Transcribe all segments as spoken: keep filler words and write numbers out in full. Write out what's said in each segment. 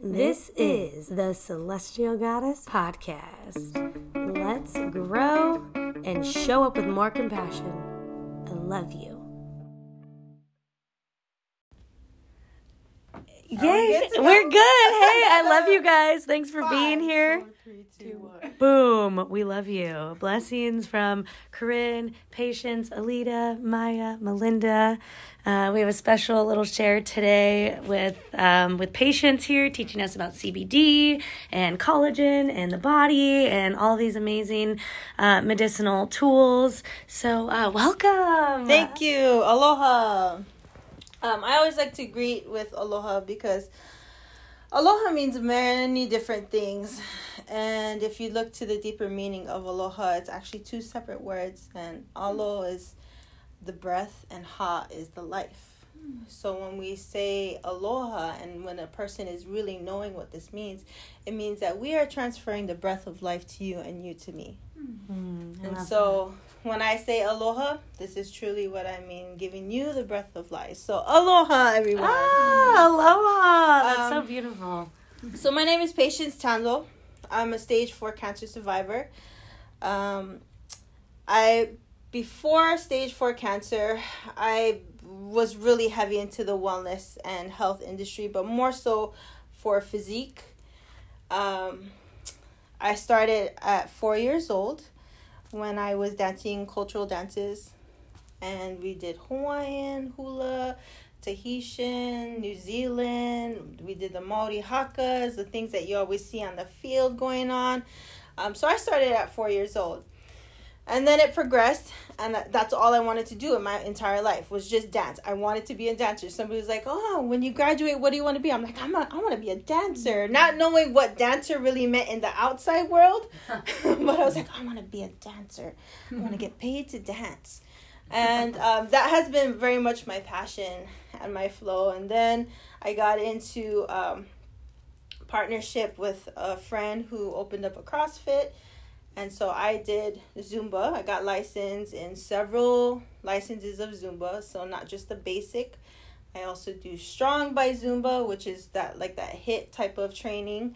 This is the Celestial Goddess Podcast. Let's grow and show up with more compassion. I love you. Yay! We We're good. Hey, I love you guys. Thanks for Five, being here. Four, three, two, one. Boom. We love you. Blessings from Corinne, Patience, Alita, Maya, Melinda. Uh, we have a special little share today with um, with Patience here, teaching us about C B D and collagen and the body and all these amazing uh, medicinal tools. So, uh, welcome. Thank you. Aloha. Um, I always like to greet with aloha because aloha means many different things. And if you look to the deeper meaning of aloha, it's actually two separate words. And alo is the breath and ha is the life. So when we say aloha and when a person is really knowing what this means, it means that we are transferring the breath of life to you and you to me. Mm, and so that. When I say aloha, this is truly what I mean, giving you the breath of life. So aloha, everyone. Ah, aloha. That's um, so beautiful. So my name is Patience Tando. I'm a stage four cancer survivor. Um, I before stage four cancer, I was really heavy into the wellness and health industry, but more so for physique. Um, I started at four years old when I was dancing cultural dances, and we did Hawaiian, hula, Tahitian, New Zealand. We did the Maori hakas, the things that you always see on the field going on. Um, so I started at four years old. And then it progressed, and that's all I wanted to do in my entire life was just dance. I wanted to be a dancer. Somebody was like, oh, when you graduate, what do you want to be? I'm like, I'm a, I want to be a dancer. Not knowing what dancer really meant in the outside world. But I was like, I want to be a dancer. I want to get paid to dance. And um, that has been very much my passion and my flow. And then I got into um, partnership with a friend who opened up a CrossFit. And so I did Zumba. I got licensed in several licenses of Zumba. So not just the basic. I also do Strong by Zumba, which is that like that HIIT type of training.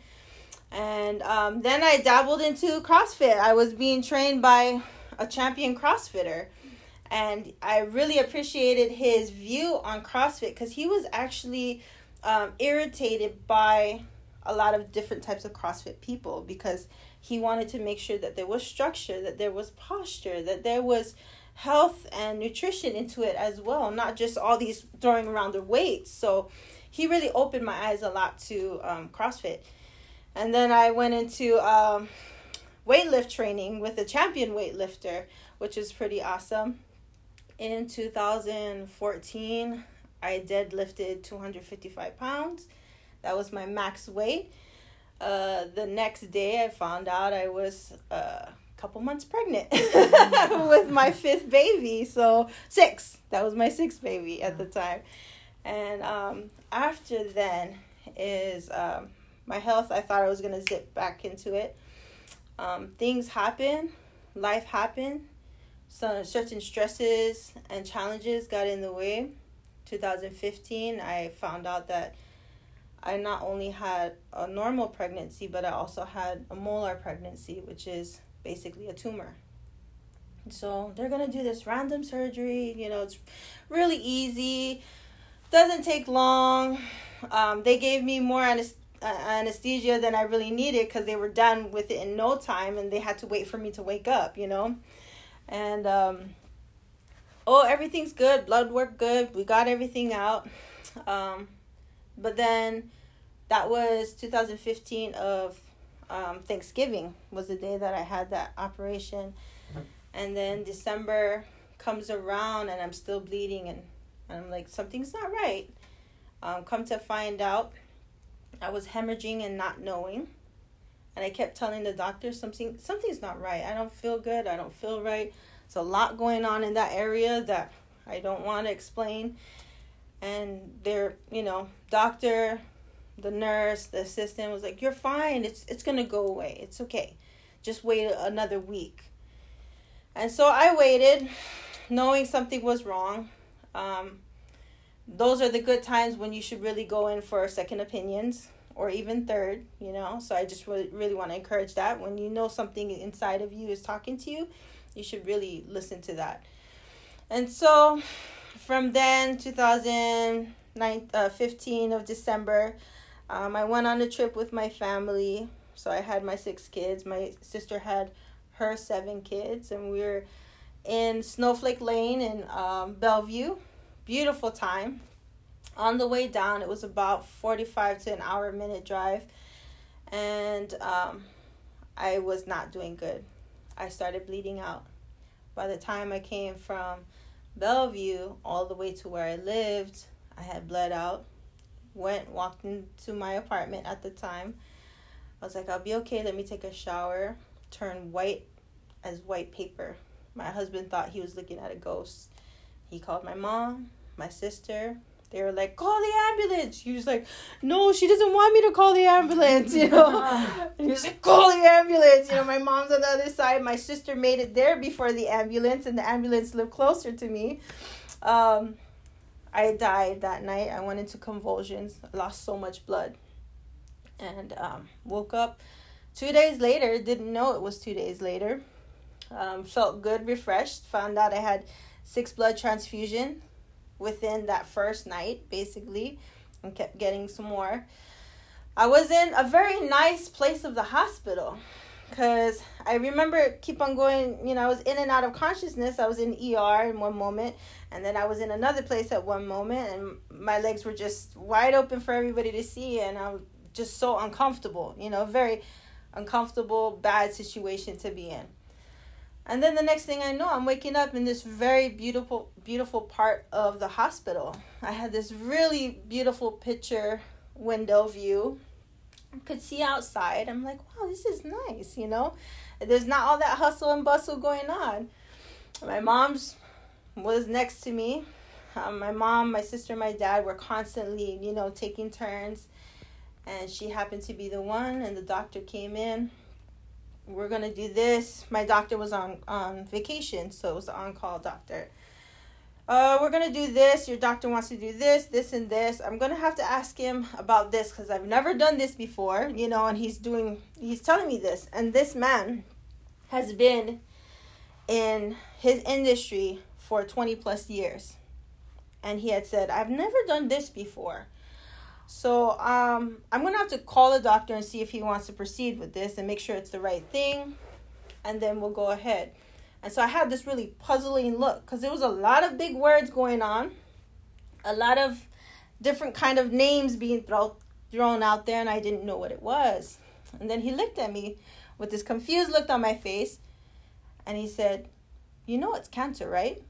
And um, then I dabbled into CrossFit. I was being trained by a champion CrossFitter. And I really appreciated his view on CrossFit because he was actually um, irritated by a lot of different types of CrossFit people because he wanted to make sure that there was structure, that there was posture, that there was health and nutrition into it as well, not just all these throwing around the weights. So he really opened my eyes a lot to um, CrossFit. And then I went into um, weightlift training with a champion weightlifter, which is pretty awesome. In two thousand fourteen, I deadlifted two hundred fifty-five pounds. That was my max weight. Uh, the next day, I found out I was uh, a couple months pregnant with my fifth baby. So six. That was my sixth baby at the time. And um, after then is um, my health. I thought I was going to zip back into it. Um, things happen. Life happened. So certain stresses and challenges got in the way. twenty fifteen, I found out that I not only had a normal pregnancy, but I also had a molar pregnancy, which is basically a tumor. So they're going to do this random surgery. You know, it's really easy. Doesn't take long. Um, they gave me more anesthesia. Uh, anesthesia than I really needed because they were done with it in no time, and they had to wait for me to wake up, you know. And, um, oh, everything's good. Blood work good. We got everything out. Um, but then that was two thousand fifteen of um, Thanksgiving was the day that I had that operation. And then December comes around and I'm still bleeding, and, and I'm like, something's not right. Um, come to find out, I was hemorrhaging and not knowing. And I kept telling the doctor, something something's not right. I don't feel good. I don't feel right. There's a lot going on in that area that I don't want to explain. And they're, you know, doctor, the nurse, the assistant was like, you're fine. It's it's going to go away. It's okay. Just wait another week. And so I waited, knowing something was wrong. Um, those are the good times when you should really go in for second opinions. or even third, you know. So I just really, really want to encourage that. When you know something inside of you is talking to you, you should really listen to that. And so from then, two thousand fifteen of December, um, I went on a trip with my family. So I had my six kids. My sister had her seven kids. And we were in Snowflake Lane in um, Bellevue. Beautiful time. On the way down, it was about forty-five to an hour minute drive. And um, I was not doing good. I started bleeding out. By the time I came from Bellevue all the way to where I lived, I had bled out. Went, walked into my apartment at the time. I was like, I'll be okay. Let me take a shower. Turned white as white paper. My husband thought he was looking at a ghost. He called my mom, my sister. They were like, call the ambulance. He was like, no, she doesn't want me to call the ambulance, you know. And he was like, call the ambulance. You know, my mom's on the other side. My sister made it there before the ambulance, and the ambulance lived closer to me. Um, I died that night. I went into convulsions. I lost so much blood. And um, woke up two days later. Didn't know it was two days later. Um, felt good, refreshed. Found out I had six blood transfusions within that first night, basically, and kept getting some more. I was in a very nice place of the hospital, because I remember keep on going, you know, I was in and out of consciousness. I was in E R in one moment, and then I was in another place at one moment, and my legs were just wide open for everybody to see, and I was just so uncomfortable, you know, very uncomfortable, bad situation to be in. And then the next thing I know, I'm waking up in this very beautiful, beautiful part of the hospital. I had this really beautiful picture window view. I could see outside. I'm like, wow, this is nice, you know. There's not all that hustle and bustle going on. My mom's was next to me. Um, my mom, my sister, my dad were constantly, you know, taking turns. And she happened to be the one, and the doctor came in. We're going to do this. My doctor was on, on vacation, so it was the on-call doctor. Uh, we're going to do this. Your doctor wants to do this, this, and this. I'm going to have to ask him about this because I've never done this before, you know, and he's doing, he's telling me this. And this man has been in his industry for twenty plus years. And he had said, I've never done this before. So um, I'm going to have to call the doctor and see if he wants to proceed with this and make sure it's the right thing. And then we'll go ahead. And so I had this really puzzling look because there was a lot of big words going on. A lot of different kind of names being throw, thrown out there, and I didn't know what it was. And then he looked at me with this confused look on my face. And he said, you know it's cancer, right?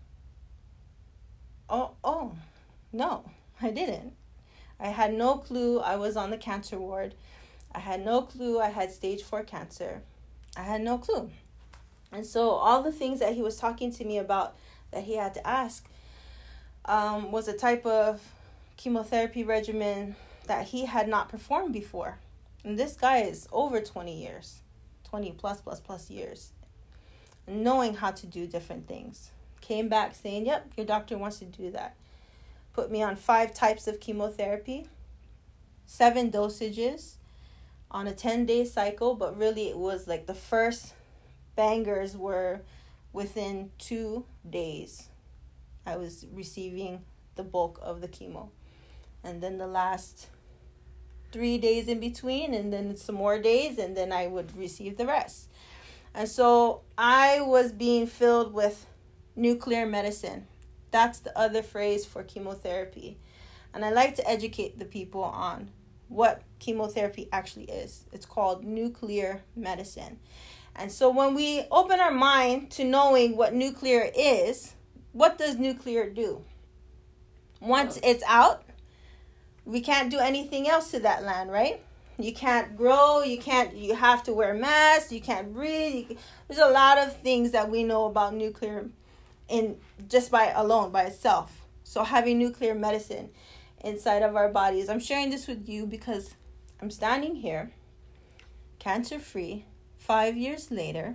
Oh, oh, no, I didn't. I had no clue I was on the cancer ward. I had no clue I had stage four cancer. I had no clue. And so all the things that he was talking to me about that he had to ask um, was a type of chemotherapy regimen that he had not performed before. And this guy is over twenty years, twenty plus, plus, plus years, knowing how to do different things. Came back saying, yep, your doctor wants to do that. Put me on five types of chemotherapy, seven dosages on a ten-day cycle, but really it was like the first bangers were within two days. I was receiving the bulk of the chemo. And then the last three days in between, and then some more days, and then I would receive the rest. And so I was being filled with nuclear medicine. That's the other phrase for chemotherapy. And I like to educate the people on what chemotherapy actually is. It's called nuclear medicine. And so when we open our mind to knowing what nuclear is, what does nuclear do? Once it's out, we can't do anything else to that land, right? You can't grow, you can't, you have to wear masks, you can't breathe. You can, there's a lot of things that we know about nuclear in just by alone, by itself. So having nuclear medicine inside of our bodies. I'm sharing this with you because I'm standing here, cancer-free, five years later,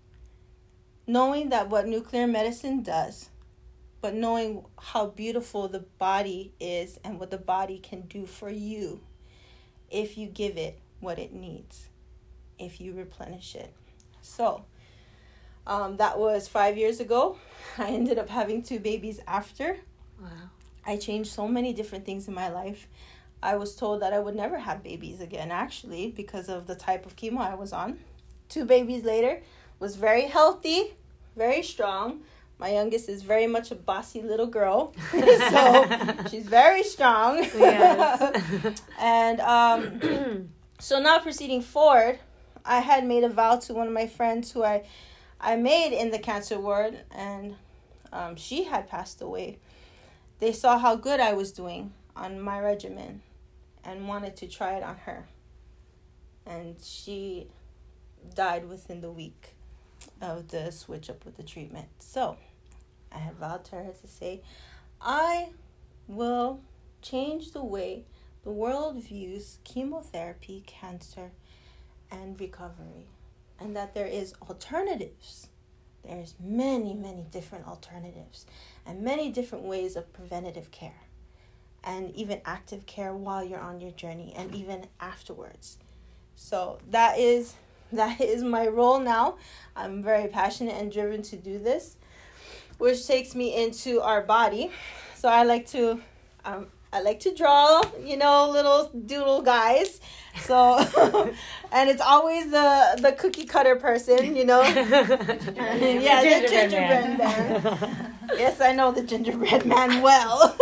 knowing that what nuclear medicine does, but knowing how beautiful the body is and what the body can do for you if you give it what it needs, if you replenish it. So, um, that was five years ago. I ended up having two babies after. Wow. I changed so many different things in my life. I was told that I would never have babies again, actually, because of the type of chemo I was on. Two babies later, was very healthy, very strong. My youngest is very much a bossy little girl, so she's very strong. Yes. And um, so now proceeding forward, I had made a vow to one of my friends who I, I made in the cancer ward, and um, she had passed away. They saw how good I was doing on my regimen and wanted to try it on her. And she died within the week of the switch up with the treatment. So I had vowed to her to say, I will change the way the world views chemotherapy, cancer, and recovery, and that there is alternatives. There's many, many different alternatives and many different ways of preventative care and even active care while you're on your journey and even afterwards. So that is that is my role now. I'm very passionate and driven to do this, which takes me into our body. So I like to um, I like to draw, you know, little doodle guys. So, and it's always the the cookie cutter person, you know. Yeah, the gingerbread man. Yes, I know the gingerbread man well.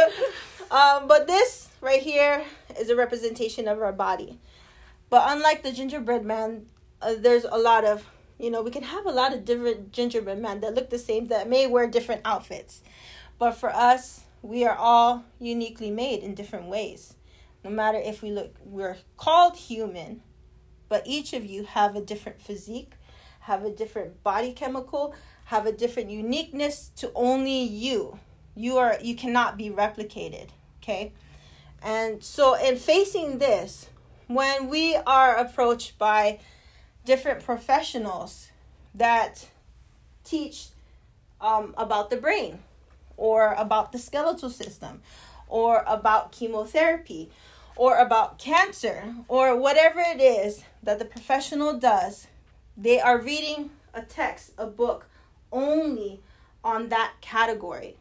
um, but this right here is a representation of our body. But unlike the gingerbread man, uh, there's a lot of, you know, we can have a lot of different gingerbread men that look the same, that may wear different outfits. But for us, we are all uniquely made in different ways. No matter if we look, we're called human, but each of you have a different physique, have a different body chemical, have a different uniqueness to only you. You are, you cannot be replicated, okay? And so in facing this, when we are approached by different professionals that teach um, about the brain or about the skeletal system or about chemotherapy or about cancer or whatever it is that the professional does, they are reading a text, a book, only on that category.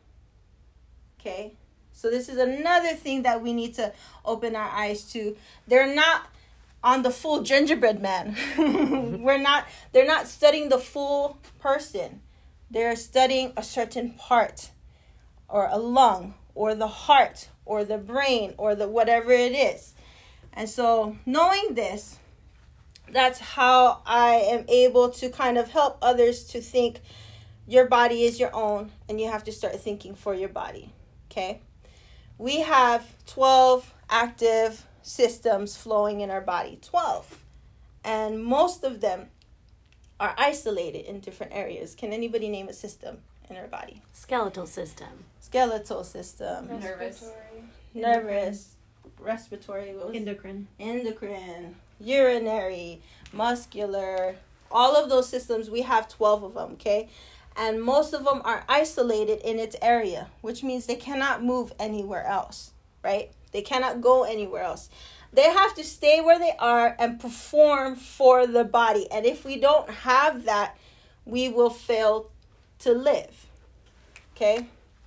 Okay? So this is another thing that we need to open our eyes to. They're not on the full gingerbread man. We're not, they're not studying the full person. They're studying a certain part or a lung or the heart or the brain or the whatever it is. And so knowing this, that's how I am able to kind of help others to think your body is your own and you have to start thinking for your body. Okay? We have twelve active systems flowing in our body. twelve. And most of them are isolated in different areas. Can anybody name a system in our body? Skeletal system. Skeletal system. Nervous. Nervous. Respiratory. Endocrine. Endocrine. Urinary. Muscular. All of those systems, we have twelve of them, okay? And most of them are isolated in its area, which means they cannot move anywhere else, right? They cannot go anywhere else. They have to stay where they are and perform for the body. And if we don't have that, we will fail to live, okay?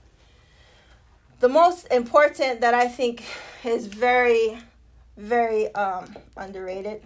The most important that I think is very, very um, underrated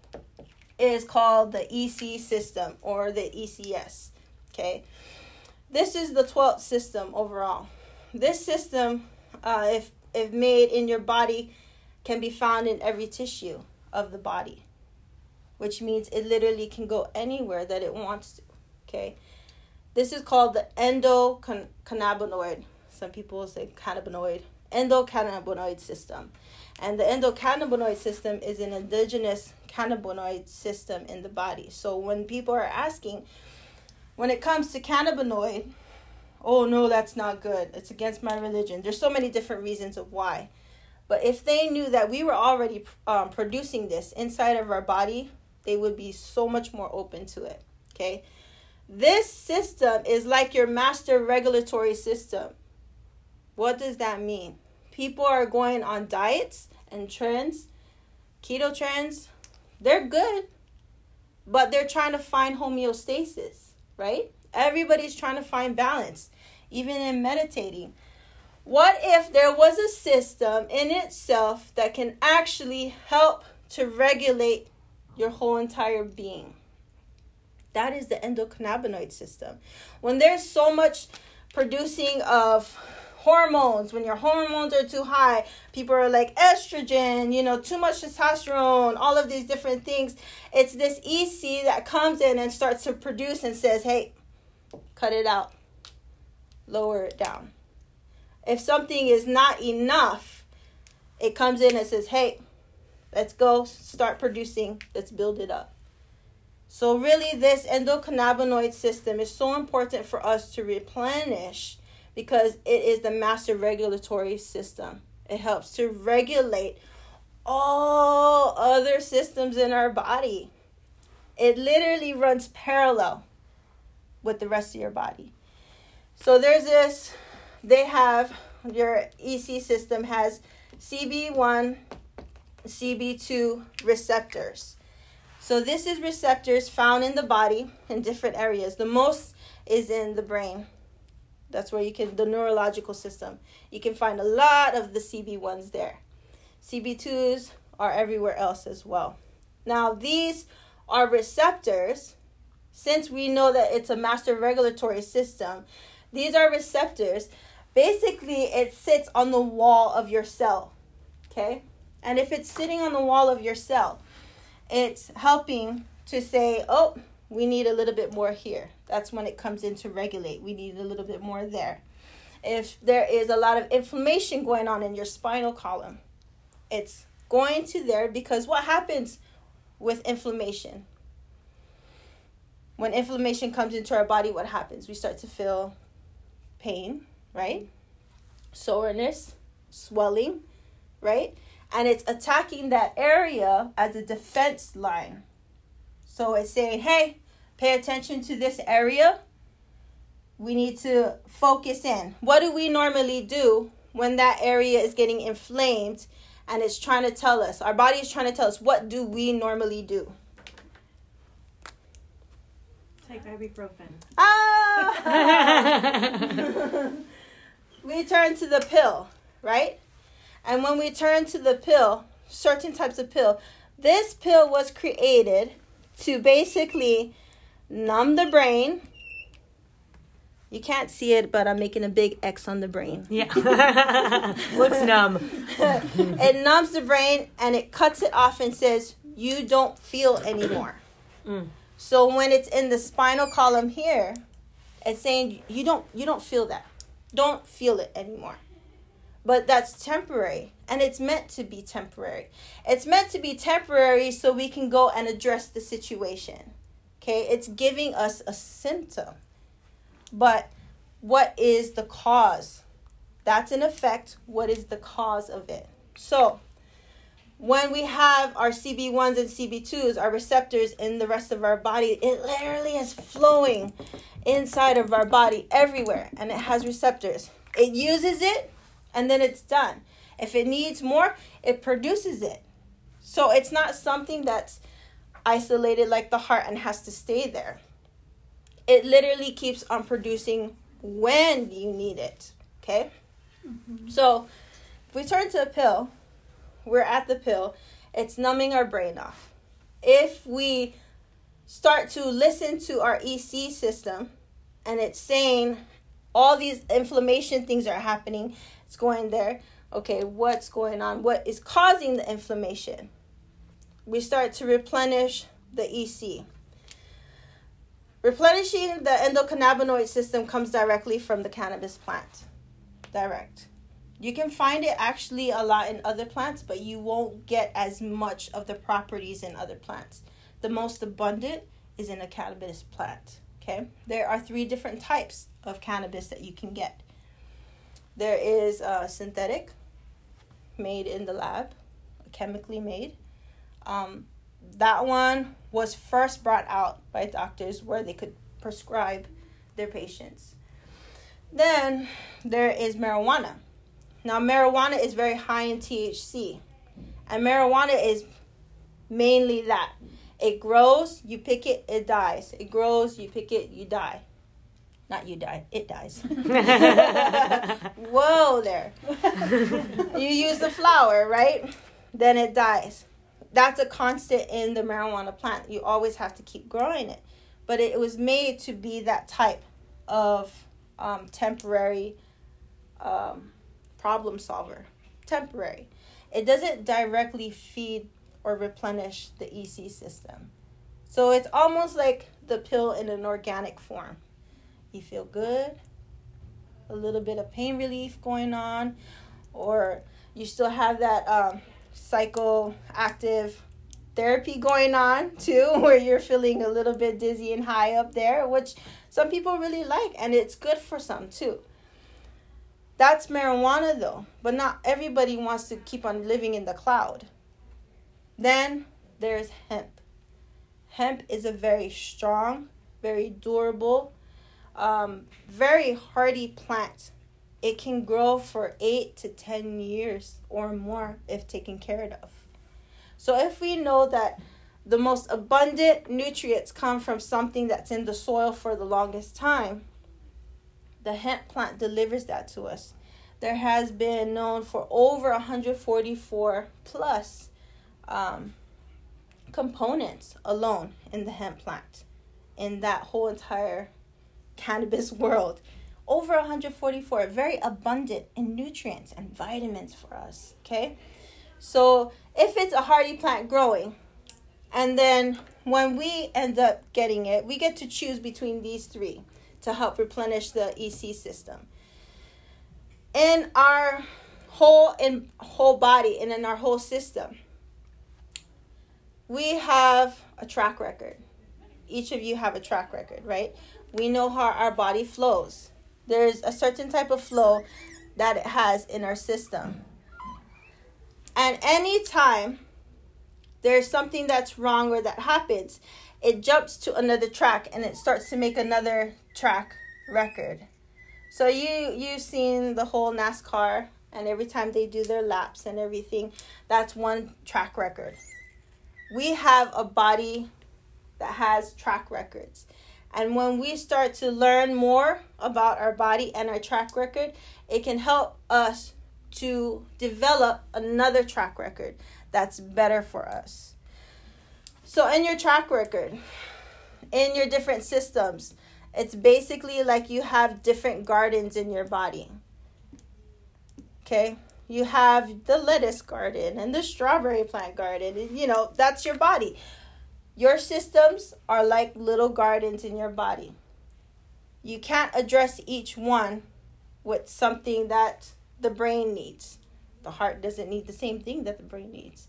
is called the E C system or the E C S. Okay, this is the twelfth system overall. This system, uh, if if made in your body, can be found in every tissue of the body, which means it literally can go anywhere that it wants to. Okay, this is called the endocannabinoid. Some people will say cannabinoid. Endocannabinoid system, and the endocannabinoid system is an indigenous cannabinoid system in the body. So when people are asking, when it comes to cannabinoid, oh no, that's not good, it's against my religion. There's so many different reasons of why. But if they knew that we were already um, producing this inside of our body, they would be so much more open to it. Okay? This system is like your master regulatory system. What does that mean? People are going on diets and trends keto trends, they're good, but they're trying to find homeostasis, right? Everybody's trying to find balance, even in meditating. What if there was a system in itself that can actually help to regulate your whole entire being? That is the endocannabinoid system. When there's so much producing of hormones, when your hormones are too high, people are like estrogen, you know, too much testosterone, all of these different things. It's this E C that comes in and starts to produce and says, hey, cut it out, lower it down. If something is not enough, it comes in and says, hey, let's go start producing, let's build it up. So really, this endocannabinoid system is so important for us to replenish because it is the master regulatory system. It helps to regulate all other systems in our body. It literally runs parallel with the rest of your body. So there's this, they have, your E C system has C B one, C B two receptors. So this is receptors found in the body in different areas. The most is in the brain. That's where you can, the neurological system. You can find a lot of the C B ones there. C B twos are everywhere else as well. Now these are receptors. Since we know that it's a master regulatory system, these are receptors. Basically, it sits on the wall of your cell. Okay? And if it's sitting on the wall of your cell, it's helping to say, oh, we need a little bit more here. That's when it comes in to regulate. We need a little bit more there. If there is a lot of inflammation going on in your spinal column, it's going to there because what happens with inflammation? When inflammation comes into our body, what happens? We start to feel pain, right? Soreness, swelling, right? And it's attacking that area as a defense line. So it's saying, hey, pay attention to this area. We need to focus in. What do we normally do when that area is getting inflamed and it's trying to tell us? Our body is trying to tell us, what do we normally do? Take ibuprofen. Ah! We turn to the pill, right? And when we turn to the pill, certain types of pill, this pill was created to basically numb the brain. You can't see it, but I'm making a big X on the brain. Yeah. Looks numb. It numbs the brain and it cuts it off and says, you don't feel anymore. Mm. So when it's in the spinal column here, it's saying you don't you don't feel that. Don't feel it anymore. But that's temporary, and it's meant to be temporary. It's meant to be temporary so we can go and address the situation. Okay? It's giving us a symptom. But what is the cause? That's an effect. What is the cause of it? So, when we have our C B ones and C B twos, our receptors in the rest of our body, it literally is flowing inside of our body everywhere, and it has receptors. It uses it, and then it's done. If it needs more, it produces it. So it's not something that's isolated like the heart and has to stay there. It literally keeps on producing when you need it. Okay? Mm-hmm. So if we turn to a pill, we're at the pill. It's numbing our brain off. If we start to listen to our E C system and it's saying all these inflammation things are happening, it's going there. Okay, what's going on? What is causing the inflammation? We start to replenish the E C. Replenishing the endocannabinoid system comes directly from the cannabis plant. Direct. You can find it actually a lot in other plants, but you won't get as much of the properties in other plants. The most abundant is in a cannabis plant. Okay? There are three different types of cannabis that you can get. There is uh, synthetic, made in the lab, chemically made. Um, that one was first brought out by doctors where they could prescribe their patients. Then there is marijuana. Now marijuana is very high in T H C. And marijuana is Mainly that. It grows, you pick it, it dies. It grows, you pick it, you die. Not you die, it dies. Whoa there. You use the flower, right? Then it dies. That's a constant in the marijuana plant. You always have to keep growing it. But it was made to be that type of um, temporary um, problem solver. Temporary. It doesn't directly feed or replenish the E C system. So it's almost like the pill in an organic form. You feel good, a little bit of pain relief going on, or you still have that um, psychoactive therapy going on too, where you're feeling a little bit dizzy and high up there, which some people really like, and it's good for some too. That's marijuana though, but not everybody wants to keep on living in the cloud. Then there's hemp. Hemp is a very strong, very durable, um, very hardy plant. It can grow for eight to ten years or more if taken care of. So if we know that the most abundant nutrients come from something that's in the soil for the longest time, the hemp plant delivers that to us. There has been known for over one hundred forty-four plus um, components alone in the hemp plant, in that whole entire cannabis world. Over one hundred forty-four, very abundant in nutrients and vitamins for us, okay? So if it's a hardy plant growing, and then when we end up getting it, we get to choose between these three to help replenish the E C system. In our whole in whole body and in our whole system, we have a track record. Each of you have a track record, right? We know how our body flows. There's a certain type of flow that it has in our system. And anytime there's something that's wrong or that happens, it jumps to another track and it starts to make another track record. So you, you've seen the whole NASCAR, and every time they do their laps and everything, that's one track record. We have a body that has track records. And when we start to learn more about our body and our track record, it can help us to develop another track record that's better for us. So in your track record, in your different systems, it's basically like you have different gardens in your body. Okay? You have the lettuce garden and the strawberry plant garden. And, you know, that's your body. Your systems are like little gardens in your body. You can't address each one with something that the brain needs. The heart doesn't need the same thing that the brain needs.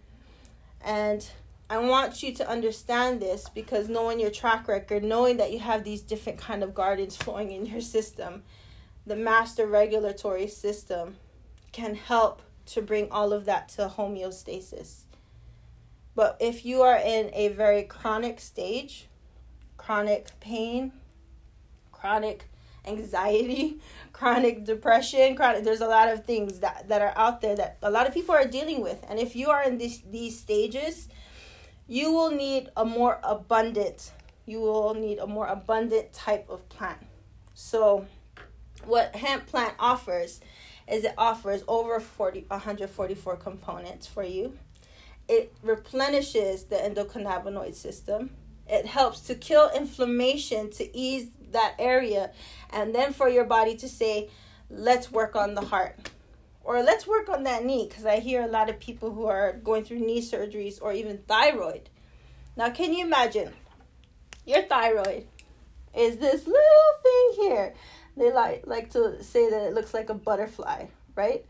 And I want you to understand this, because knowing your track record, knowing that you have these different kind of gardens flowing in your system, the master regulatory system can help to bring all of that to homeostasis. But if you are in a very chronic stage, chronic pain, chronic anxiety, chronic depression, chronic, there's a lot of things that, that are out there that a lot of people are dealing with. And if you are in this, these stages, you will need a more abundant, you will need a more abundant type of plant. So what hemp plant offers is it offers over forty, one hundred forty-four components for you. It replenishes the endocannabinoid system. It helps to kill inflammation, to ease that area, and then for your body to say, let's work on the heart, or let's work on that knee, because I hear a lot of people who are going through knee surgeries or even thyroid. Now, can you imagine? Your thyroid is this little thing here. They like, like to say that it looks like a butterfly, right?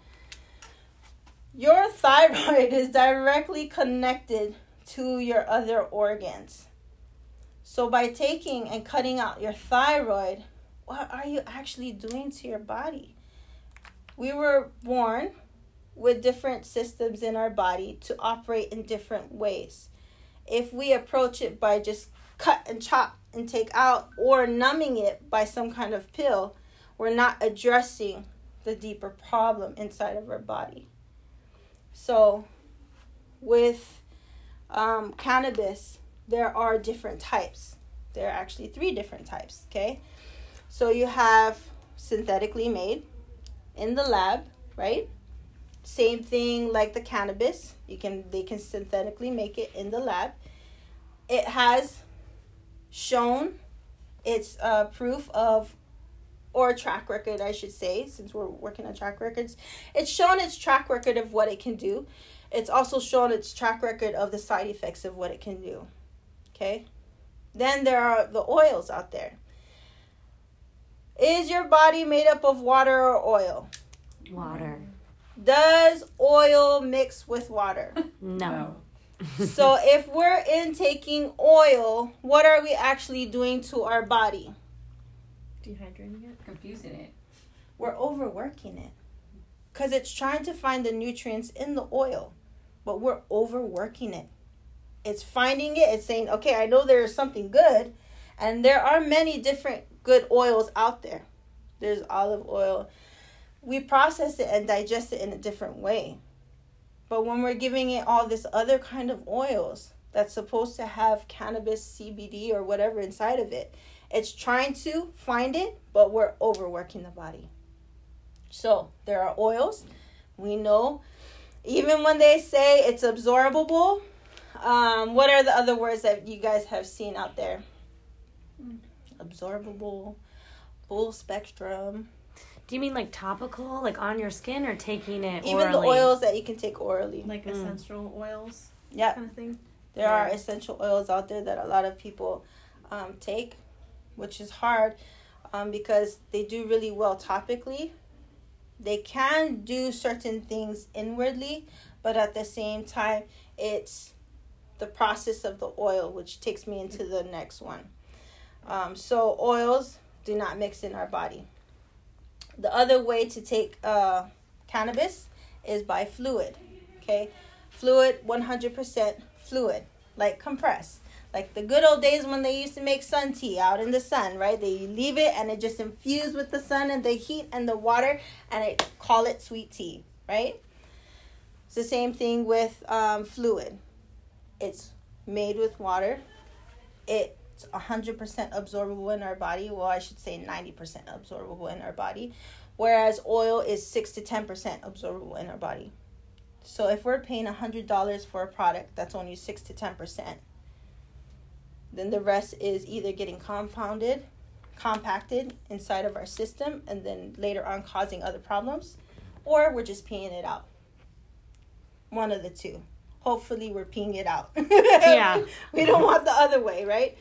Your thyroid is directly connected to your other organs. So by taking and cutting out your thyroid, what are you actually doing to your body? We were born with different systems in our body to operate in different ways. If we approach it by just cut and chop and take out, or numbing it by some kind of pill, we're not addressing the deeper problem inside of our body. So with um, cannabis, there are different types. There are actually three different types, okay? So you have synthetically made in the lab, right? Same thing like the cannabis. You can they can synthetically make it in the lab. It has shown its uh, proof of, or track record, I should say, since we're working on track records. It's shown its track record of what it can do. It's also shown its track record of the side effects of what it can do. Okay? Then there are the oils out there. Is your body made up of water or oil? Water. Does oil mix with water? No. So if we're intaking oil, what are we actually doing to our body? Dehydrating it? Confusing it. We're overworking it. Because it's trying to find the nutrients in the oil. But we're overworking it. It's finding it. It's saying, okay, I know there is something good. And there are many different good oils out there. There's olive oil. We process it and digest it in a different way. But when we're giving it all this other kind of oils that's supposed to have cannabis, C B D, or whatever inside of it, it's trying to find it, but we're overworking the body. So there are oils. We know, even when they say it's absorbable, um, what are the other words that you guys have seen out there? Mm. Absorbable, full spectrum. Do you mean like topical, like on your skin, or taking it Even orally? the oils that you can take orally. Like Mm. essential oils? Yeah. Kind of thing? There are essential oils out there that a lot of people um, take, which is hard um, because they do really well topically. They can do certain things inwardly, but at the same time, it's the process of the oil, which takes me into the next one. Um, so oils do not mix in our body. The other way to take uh, cannabis is by fluid, okay? Fluid, one hundred percent fluid, like compressed. Like the good old days when they used to make sun tea out in the sun, right? They leave it and it just infused with the sun and the heat and the water, and they call it sweet tea, right? It's the same thing with um, fluid. It's made with water. It's one hundred percent absorbable in our body. Well, I should say ninety percent absorbable in our body, whereas oil is six to ten percent absorbable in our body. So if we're paying one hundred dollars for a product that's only six to ten percent, then the rest is either getting compounded, compacted inside of our system, and then later on causing other problems, or we're just peeing it out. One of the two. Hopefully we're peeing it out. Yeah. We don't want the other way, right?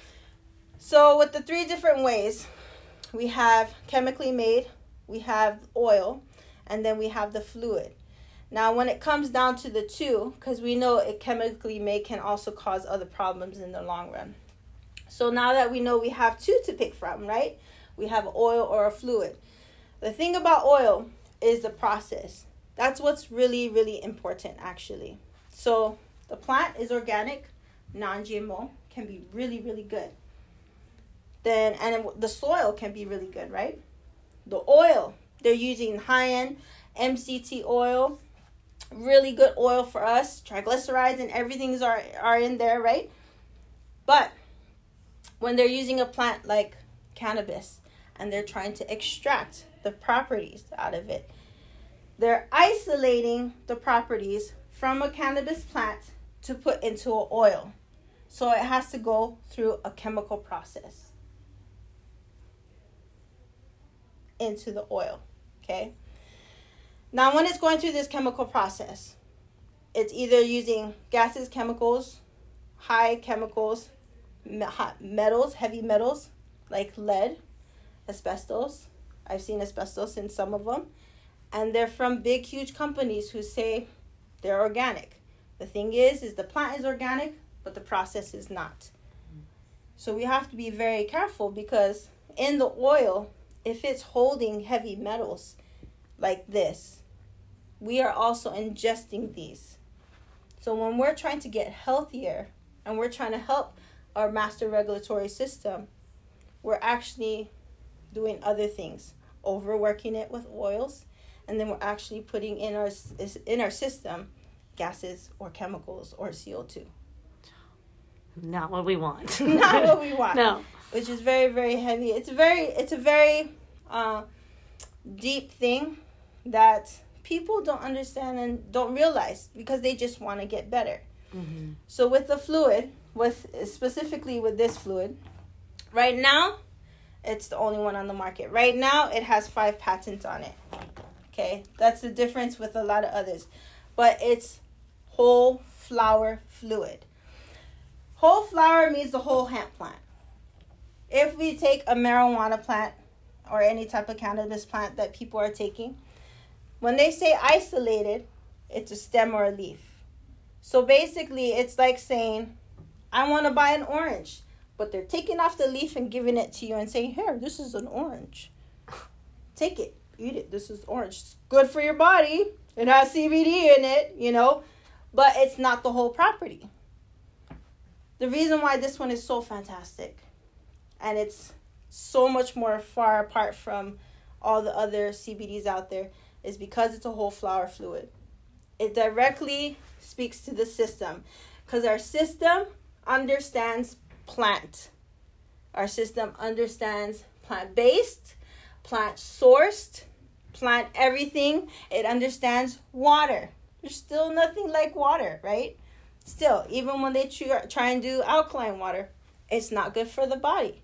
So with the three different ways, we have chemically made, we have oil, and then we have the fluid. Now, when it comes down to the two, because we know it chemically made can also cause other problems in the long run. So now that we know we have two to pick from, right? We have oil or a fluid. The thing about oil is the process. That's what's really, really important, actually. So the plant is organic, non-G M O, can be really, really good. Then, and it, the soil can be really good, right? The oil, they're using high-end M C T oil, really good oil for us. Triglycerides and everything's are, are in there, right? But when they're using a plant like cannabis and they're trying to extract the properties out of it, they're isolating the properties from a cannabis plant to put into an oil. So it has to go through a chemical process into the oil, okay? Now, when it's going through this chemical process, it's either using gases, chemicals, high chemicals, metals, heavy metals, like lead, asbestos. I've seen asbestos in some of them. And they're from big, huge companies who say they're organic. The thing is, is the plant is organic, but the process is not. So we have to be very careful because in the oil, if it's holding heavy metals like this, we are also ingesting these. So when we're trying to get healthier and we're trying to help our master regulatory system, we're actually doing other things, overworking it with oils, and then we're actually putting in our in our system gases or chemicals or C O two. not what we want. Not what we want. No. Which is very, very heavy. It's very, it's a very uh, deep thing that people don't understand and don't realize because they just want to get better. Mm-hmm. So with the fluid, with specifically with this fluid, right now, it's the only one on the market. Right now, it has five patents on it. Okay, that's the difference with a lot of others. But it's whole flower fluid. Whole flower means the whole hemp plant. If we take a marijuana plant or any type of cannabis plant that people are taking, when they say isolated, it's a stem or a leaf. So basically, it's like saying, I want to buy an orange, but they're taking off the leaf and giving it to you and saying, here, this is an orange. Take it, eat it, this is orange. It's good for your body. It has C B D in it, you know, but it's not the whole property. The reason why this one is so fantastic, and it's so much more far apart from all the other C B Ds out there, is because it's a whole flower fluid. It directly speaks to the system, because our system understands plant. Our system understands plant-based, plant-sourced, plant everything. It understands water. There's still nothing like water, right? Still, even when they try and do alkaline water, it's not good for the body.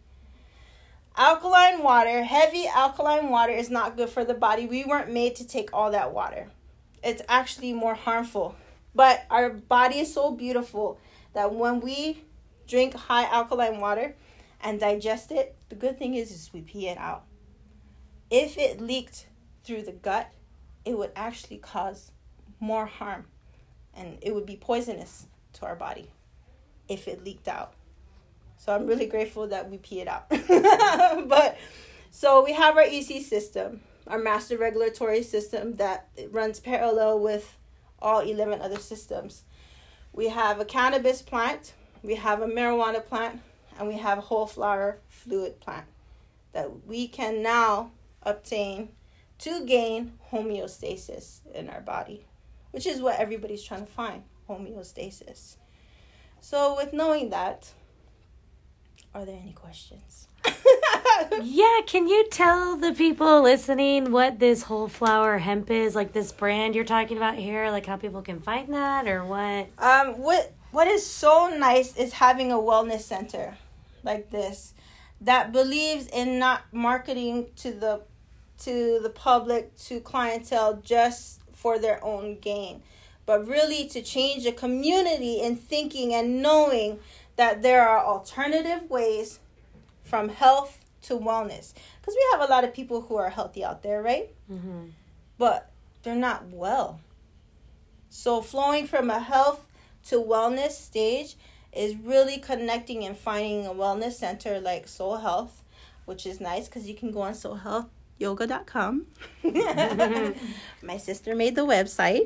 Alkaline water, heavy alkaline water is not good for the body. We weren't made to take all that water. It's actually more harmful. But our body is so beautiful that when we drink high alkaline water and digest it, the good thing is, is we pee it out. If it leaked through the gut, it would actually cause more harm. And it would be poisonous to our body if it leaked out. So I'm really grateful that we pee it out. But so we have our E C system, our master regulatory system that runs parallel with all eleven other systems. We have a cannabis plant, we have a marijuana plant, and we have a whole flower fluid plant that we can now obtain to gain homeostasis in our body, which is what everybody's trying to find, homeostasis. So with knowing that, are there any questions? Yeah, can you tell the people listening what this whole flower hemp is, like this brand you're talking about here, like how people can find that or what? Um, what what is so nice is having a wellness center like this that believes in not marketing to the to the public, to clientele just for their own gain, but really to change the community in thinking and knowing that there are alternative ways from health to wellness. Because we have a lot of people who are healthy out there, right? Mm-hmm. But they're not well. So flowing from a health to wellness stage is really connecting and finding a wellness center like Soul Health, which is nice because you can go on soul health yoga dot com. My sister made the website.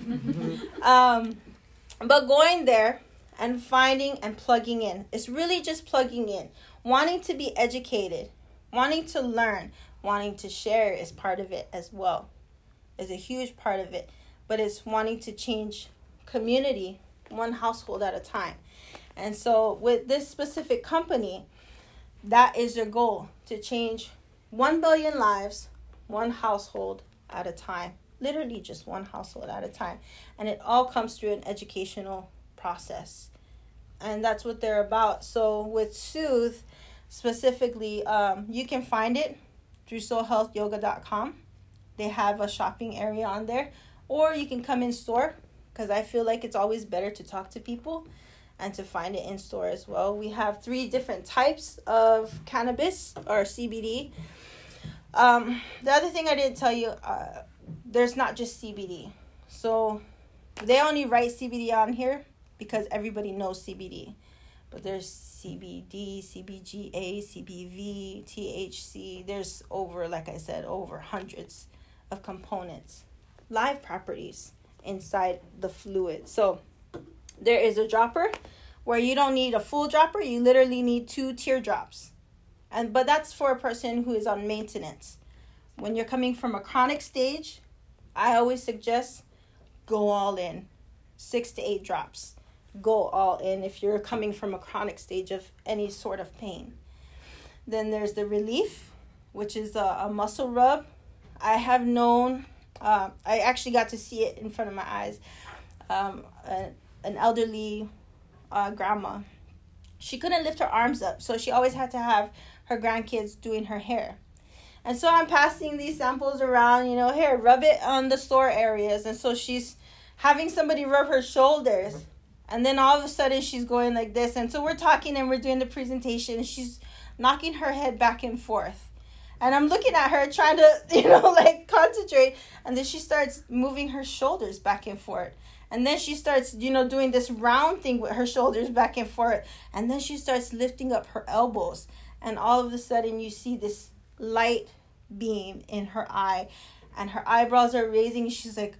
um, but going there and finding and plugging in. It's really just plugging in. Wanting to be educated, wanting to learn, wanting to share is part of it as well. Is a huge part of it. But it's wanting to change community one household at a time. And so with this specific company, that is their goal, to change one billion lives, one household at a time. Literally just one household at a time. And it all comes through an educational process. And that's what they're about. So with Soothe, specifically, um, you can find it through soul health yoga dot com. They have a shopping area on there. Or you can come in store, because I feel like it's always better to talk to people and to find it in store as well. We have three different types of cannabis or C B D. Um, the other thing I didn't tell you, uh, there's not just C B D. So they only write C B D on here because everybody knows C B D. But there's C B D, C B G A, C B V, T H C. There's over, like I said, over hundreds of components, live properties inside the fluid. So there is a dropper where you don't need a full dropper. You literally need two teardrops. And but that's for a person who is on maintenance. When you're coming from a chronic stage, I always suggest go all in. Six to eight drops. go all in if you're coming from a chronic stage of any sort of pain. Then there's the relief, which is a, a muscle rub. I have known, uh, I actually got to see it in front of my eyes. Um, a, an elderly uh, grandma, she couldn't lift her arms up, so she always had to have her grandkids doing her hair. And so I'm passing these samples around, you know, here, rub it on the sore areas. And so she's having somebody rub her shoulders. And then all of a sudden she's going like this. And so we're talking and we're doing the presentation. She's knocking her head back and forth. And I'm looking at her trying to, you know, like concentrate. And then she starts moving her shoulders back and forth. And then she starts, you know, doing this round thing with her shoulders back and forth. And then she starts lifting up her elbows. And all of a sudden you see this light beam in her eye. And her eyebrows are raising. She's like,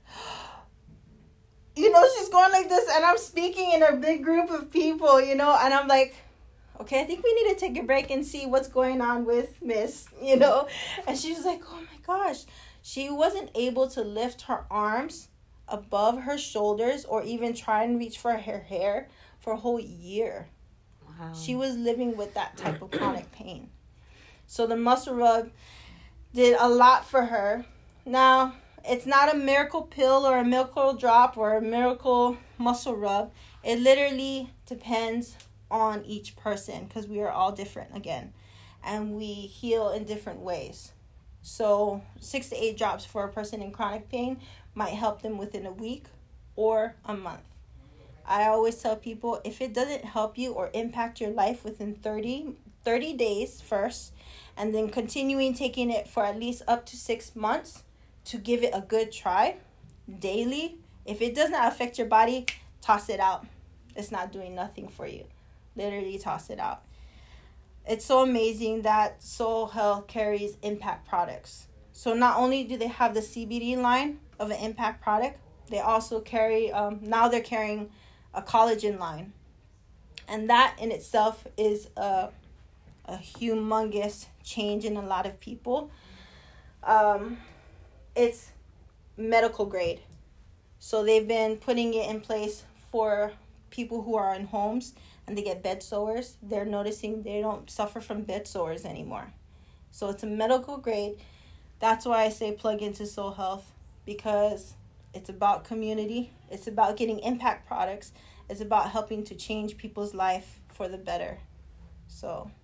you know, she's going like this. And I'm speaking in a big group of people, you know. And I'm like, okay, I think we need to take a break and see what's going on with Miss, you know. And she was like, oh my gosh. She wasn't able to lift her arms above her shoulders or even try and reach for her hair for a whole year. Wow. She was living with that type of chronic pain. So the muscle rub did a lot for her. Now, it's not a miracle pill or a miracle drop or a miracle muscle rub. It literally depends on each person because we are all different again. And we heal in different ways. So six to eight drops for a person in chronic pain might help them within a week or a month. I always tell people, if it doesn't help you or impact your life within thirty, thirty days first, and then continuing taking it for at least up to six months to give it a good try daily. If it does not affect your body, toss it out. It's not doing nothing for you. Literally toss it out. It's so amazing that Soul Health carries Impact products. So not only do they have the C B D line of an Impact product, they also carry, um, now they're carrying a collagen line. And that in itself is a, a humongous change in a lot of people. Um, it's medical grade. So they've been putting it in place for people who are in homes and they get bed sores. They're noticing they don't suffer from bed sores anymore. So it's a medical grade. That's why I say plug into Soul Health, because it's about community. It's about getting impact products. It's about helping to change people's life for the better. So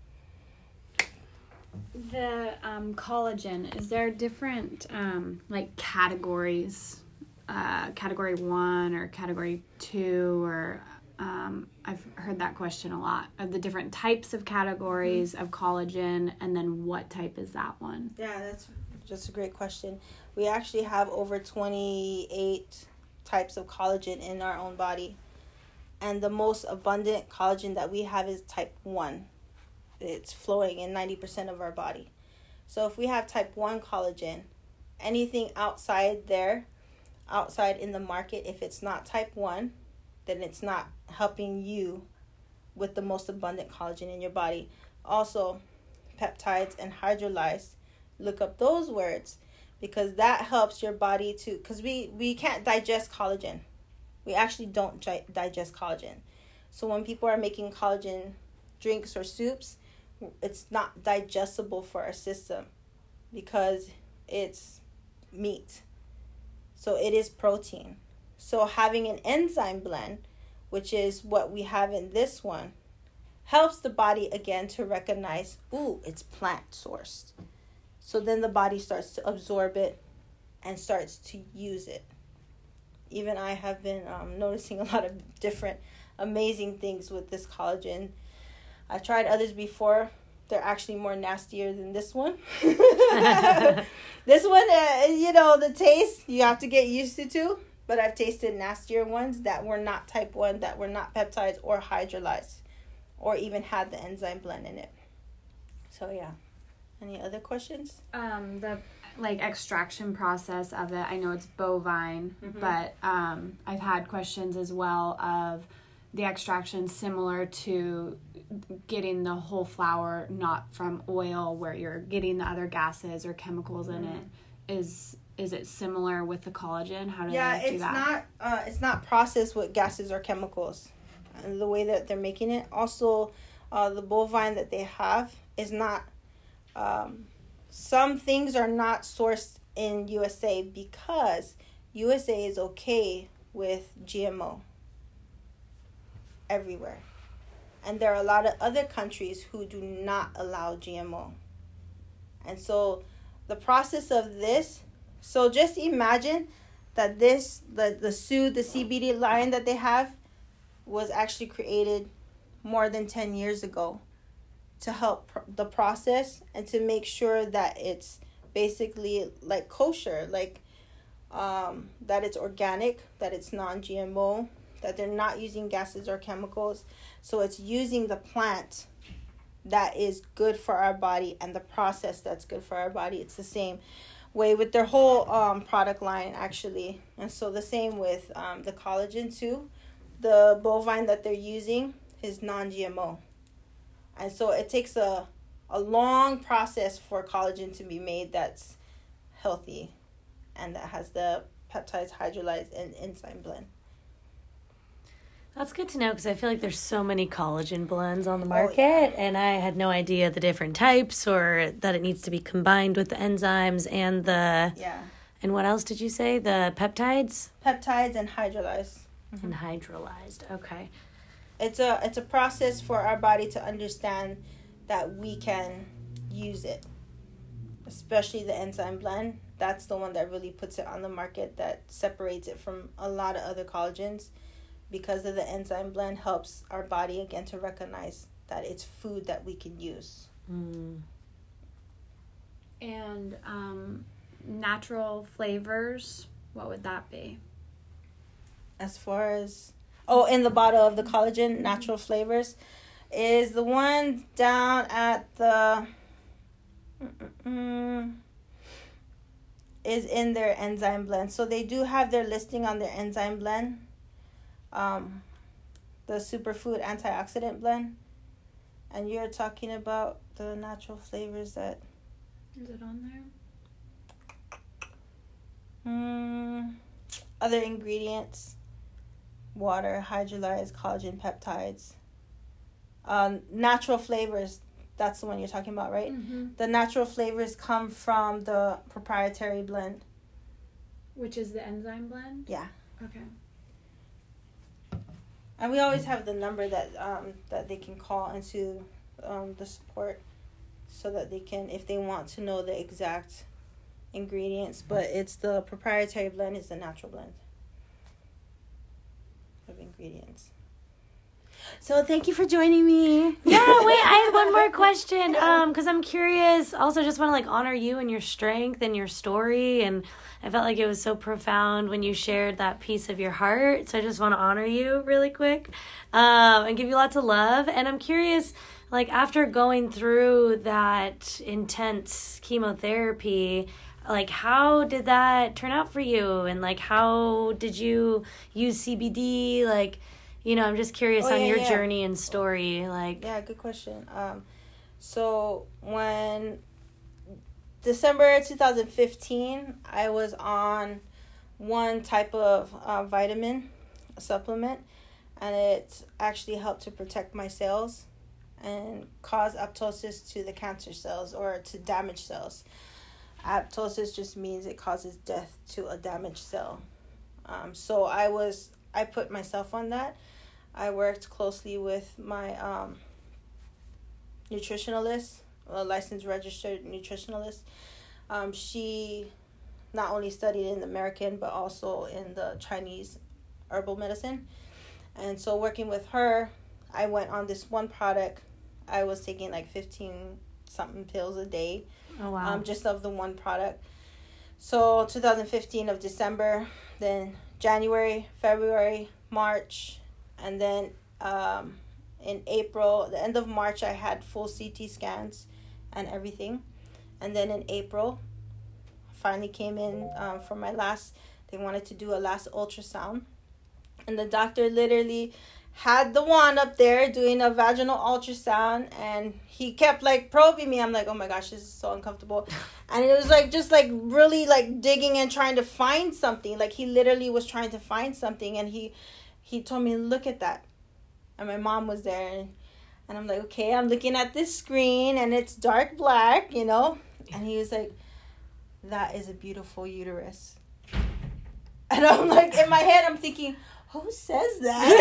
the um, collagen, is there different um, like categories, uh, category one or category two, or um, I've heard that question a lot, of the different types of categories mm-hmm. of collagen, and then what type is that one? Yeah, that's just a great question. We actually have over twenty-eight types of collagen in our own body. And the most abundant collagen that we have is type one. It's flowing in ninety percent of our body. So if we have type one collagen, anything outside there, outside in the market, if it's not type one, then it's not helping you with the most abundant collagen in your body. Also, peptides and hydrolyzed, look up those words, because that helps your body to, because we, we can't digest collagen. We actually don't gi- digest collagen. So when people are making collagen drinks or soups, it's not digestible for our system because it's meat. So it is protein. So having an enzyme blend, which is what we have in this one, helps the body again to recognize, ooh, it's plant sourced. So then the body starts to absorb it and starts to use it. Even I have been um, noticing a lot of different amazing things with this collagen. I've tried others before. They're actually more nastier than this one. This one, uh, you know, the taste you have to get used to too. But I've tasted nastier ones that were not type one, that were not peptides or hydrolyzed, or even had the enzyme blend in it. So yeah. Any other questions? Um, the like extraction process of it. I know it's bovine, mm-hmm. but um, I've had questions as well of the extraction similar to getting the whole flower, not from oil where you're getting the other gases or chemicals mm-hmm. in it. Is is it similar with the collagen? How do yeah, they do it's that? not uh, it's not processed with gases or chemicals. And the way that they're making it, also uh, the bovine that they have is not. Um, some things are not sourced in U S A because U S A is okay with G M O everywhere, and there are a lot of other countries who do not allow G M O. And so the process of this, so just imagine that this, the, the Sue, the C B D line that they have was actually created more than ten years ago to help pr- the process and to make sure that it's basically like kosher, like um, that it's organic, that it's non-G M O, that they're not using gases or chemicals. So it's using the plant that is good for our body and the process that's good for our body. It's the same way with their whole um, product line, actually. And so the same with um, the collagen too. The bovine that they're using is non-G M O. And so it takes a, a long process for collagen to be made that's healthy and that has the peptides, hydrolyzed, and enzyme blend. That's good to know because I feel like there's so many collagen blends on the market, oh, yeah. and I had no idea the different types or that it needs to be combined with the enzymes and the... Yeah. And what else did you say? The peptides? Peptides and hydrolyzed. Mm-hmm. And hydrolyzed. Okay. It's a it's a process for our body to understand that we can use it. Especially the enzyme blend. That's the one that really puts it on the market, that separates it from a lot of other collagens. Because of the enzyme blend helps our body again to recognize that it's food that we can use. Mm. And um, natural flavors, what would that be? As far as, oh, in the bottle of the collagen, natural flavors, is the one down at the, mm, is in their enzyme blend. So they do have their listing on their enzyme blend. Um, the superfood antioxidant blend, and you're talking about the natural flavors that is it on there? Mm, other ingredients: water, hydrolyzed collagen peptides. Um, natural flavors. That's the one you're talking about, right? Mm-hmm. The natural flavors come from the proprietary blend. Which is the enzyme blend? Yeah. Okay. And we always have the number that um that they can call into um the support, so that they can, if they want to know the exact ingredients. But it's the proprietary blend is the natural blend of ingredients. So thank you for joining me. Yeah, wait, I had one more question. Um, because I'm curious. Also, just want to like honor you and your strength and your story, and I felt like it was so profound when you shared that piece of your heart. So I just want to honor you really quick, um, and give you lots of love. And I'm curious, like after going through that intense chemotherapy, like how did that turn out for you? And like how did you use C B D? Like, you know, I'm just curious oh, on yeah, your yeah. journey and story. Like, yeah, good question. Um, so when December twenty fifteen, I was on one type of uh, vitamin supplement, and it actually helped to protect my cells and cause apoptosis to the cancer cells or to damaged cells. Apoptosis just means it causes death to a damaged cell. Um, so I was I put myself on that. I worked closely with my um, nutritionalist, a licensed registered nutritionalist. Um, she not only studied in the American, but also in the Chinese herbal medicine. And so working with her, I went on this one product. I was taking like fifteen something pills a day. oh, wow. Um, just of the one product. So twenty fifteen of December, then January, February, March, and then um, in April, the end of March, I had full C T scans and everything. And then in April, finally came in um, for my last, they wanted to do a last ultrasound. And the doctor literally had the wand up there doing a vaginal ultrasound, and he kept like probing me. I'm like, oh my gosh, this is so uncomfortable. And it was like just like really like digging and trying to find something. Like he literally was trying to find something, and he he told me, look at that. And my mom was there, and, and I'm like, okay, I'm looking at this screen and it's dark black, you know. And he was like, that is a beautiful uterus. And I'm like, in my head, I'm thinking, who says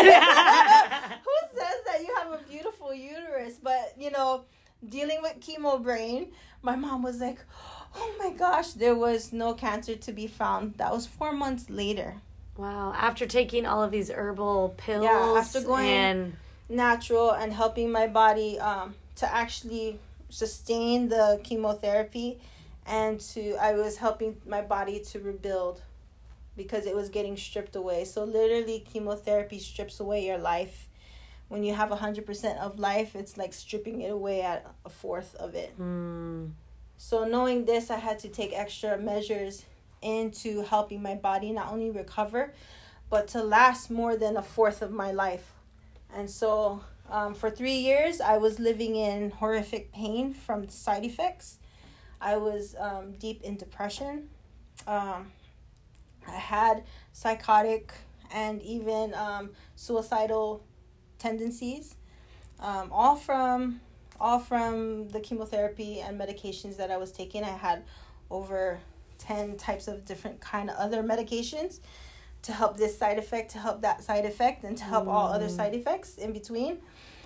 that? Who says that you have a beautiful uterus? But, you know, dealing with chemo brain, my mom was like, oh my gosh, there was no cancer to be found. That was four months later. Wow. After taking all of these herbal pills. Yeah, after going and... natural and helping my body um, to actually sustain the chemotherapy, and to I was helping my body to rebuild because it was getting stripped away. So literally chemotherapy strips away your life. When you have one hundred percent of life, it's like stripping it away at a fourth of it. Mm. So knowing this, I had to take extra measures into helping my body not only recover, but to last more than a fourth of my life. And so um, for three years, I was living in horrific pain from side effects. I was um, deep in depression. Um, I had psychotic and even um, suicidal tendencies, um, all from all from the chemotherapy and medications that I was taking. I had over ten types of different kind of other medications to help this side effect, to help that side effect, and to help mm. all other side effects in between.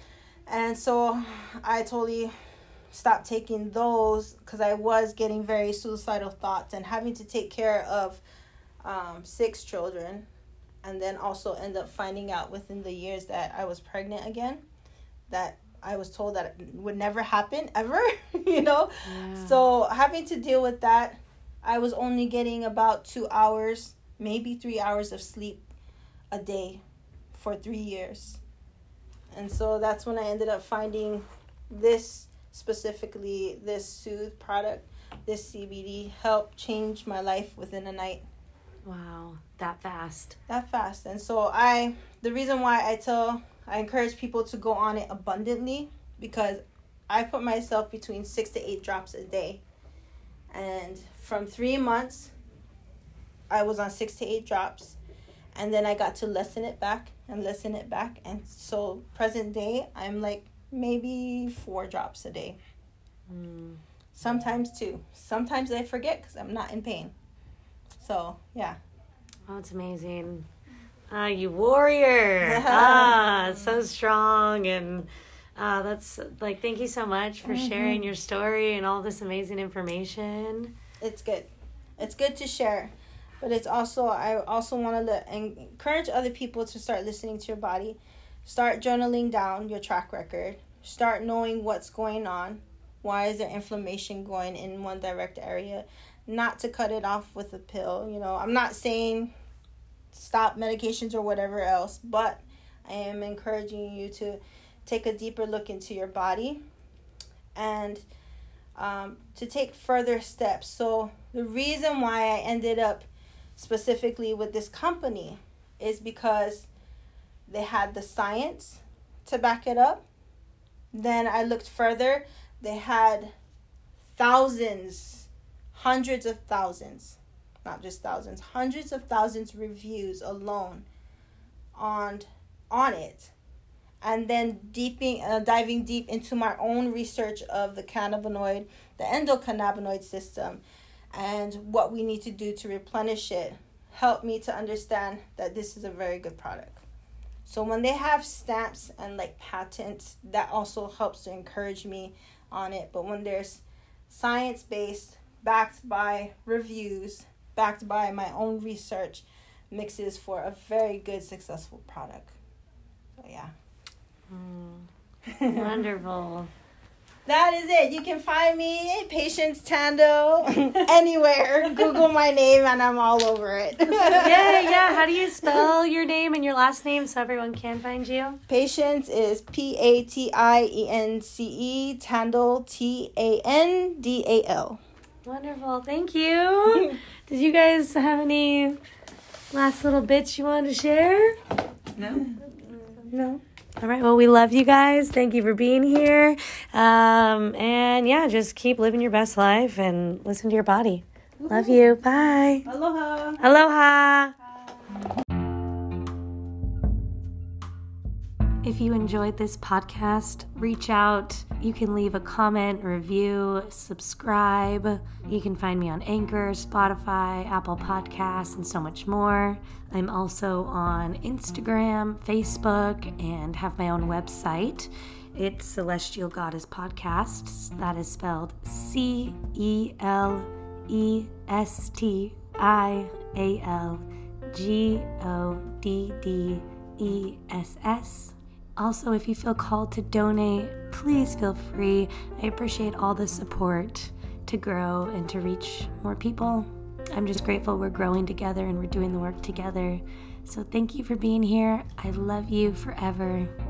And so I totally stopped taking those because I was getting very suicidal thoughts and having to take care of um, six children, and then also end up finding out within the years that I was pregnant again, that I was told that it would never happen ever, you know? Yeah. So having to deal with that, I was only getting about two hours, maybe three hours of sleep a day for three years. And so that's when I ended up finding this, specifically this Soothe product, this C B D, helped change my life within a night. Wow, that fast. That fast. And so I, the reason why I tell, I encourage people to go on it abundantly, because I put myself between six to eight drops a day. And from three months, I was on six to eight drops. And then I got to lessen it back and lessen it back. And so present day, I'm like maybe four drops a day. Mm. Sometimes two. Sometimes I forget because I'm not in pain. So, yeah. Oh, it's amazing. Ah, you warrior. Ah, so strong. And uh, that's like, thank you so much for mm-hmm. sharing your story and all this amazing information. It's good. It's good to share. But it's also, I also want to encourage other people to start listening to your body. Start journaling down your track record. Start knowing what's going on. Why is there inflammation going in one direct area? Not to cut it off with a pill. You know, I'm not saying stop medications or whatever else, but I am encouraging you to take a deeper look into your body and um, to take further steps. So the reason why I ended up specifically with this company is because they had the science to back it up. Then I looked further. They had thousands, hundreds of thousands, not just thousands, hundreds of thousands reviews alone on on it. And then deeping, uh, diving deep into my own research of the cannabinoid, the endocannabinoid system, and what we need to do to replenish it, helped me to understand that this is a very good product. So when they have stamps and like patents, that also helps to encourage me on it. But when there's science-based, backed by reviews, backed by my own research, mixes for a very good, successful product. So yeah. Mm. Wonderful. That is it. You can find me, Patience Tando, anywhere. Google my name and I'm all over it. Yeah, yeah. How do you spell your name and your last name so everyone can find you? Patience is P A T I E N C E, Tandal, T A N D A L. Wonderful. Thank you. Did you guys have any last little bits you wanted to share? No. No. All right. Well, we love you guys. Thank you for being here. Um, and yeah, just keep living your best life and listen to your body. Woo-hoo. Love you. Bye. Aloha. Aloha. If you enjoyed this podcast, reach out. You can leave a comment, review, subscribe. You can find me on Anchor, Spotify, Apple Podcasts, and so much more. I'm also on Instagram, Facebook, and have my own website. It's Celestial Goddess Podcasts. That is spelled C E L E S T I A L G O D D E S S. Also, if you feel called to donate, please feel free. I appreciate all the support to grow and to reach more people. I'm just grateful we're growing together and we're doing the work together. So thank you for being here. I love you forever.